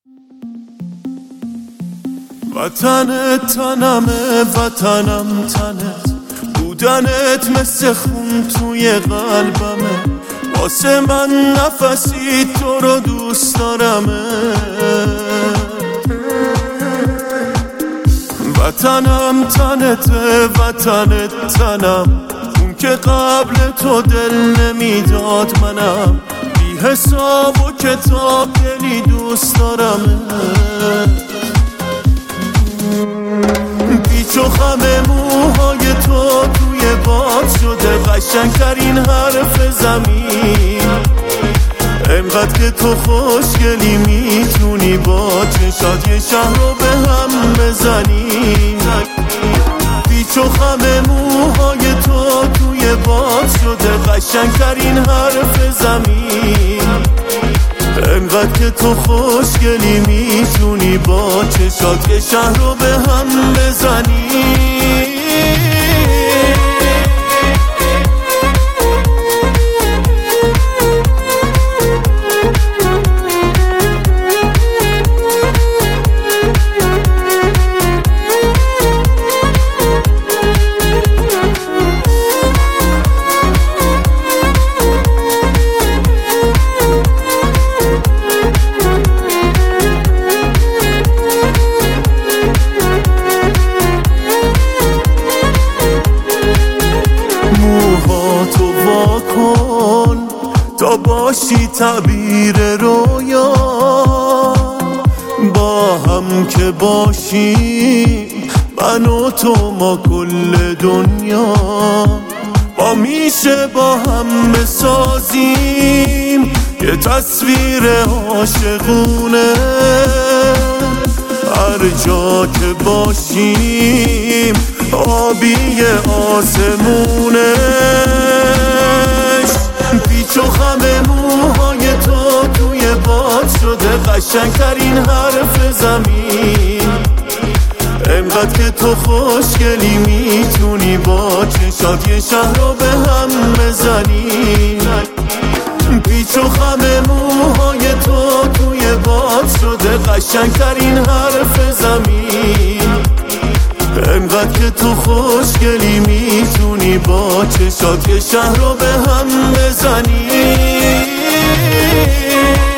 وطنت تنمه، وطنم تنت، بودنت مثل خون توی قلبمه، واسه من نفسی تو رو دوست دارمه. وطنم تنته، وطنت تنم، اون که قبل تو دل نمیداد منم، بی حساب و کتاب دلی دوست دارمه. پیچ و خم موهای تو توی باد شده قشنگترین حرف زمین، انقدر که تو خوشگلی میتونی با چشات یه شهر رو به هم بزنی. پیچ و خم موهای تو توی باد شده قشنگترین حرف زمین، انقدر که تو خوشگلی میتونی با چشات یه شهر رو به هم بزنی. تا باشی تعبیر رویا، با هم که باشیم من و تو ما کل دنیا، ما میشه با هم بسازیم یه تصویر عاشقونه. هر جا که باشیم آبی آسمونه، پیچ و خم موهای تو توی باد شده قشنگترین حرف زمین، انقدر که تو خوشگلی میتونی با چشات یه شهر رو به هم بزنی. پیچ و خم موهای تو توی باد شده قشنگترین حرف زمین، انقدر که تو خوشگلی میتونی با چشات یه شهر رو به هم بزنی.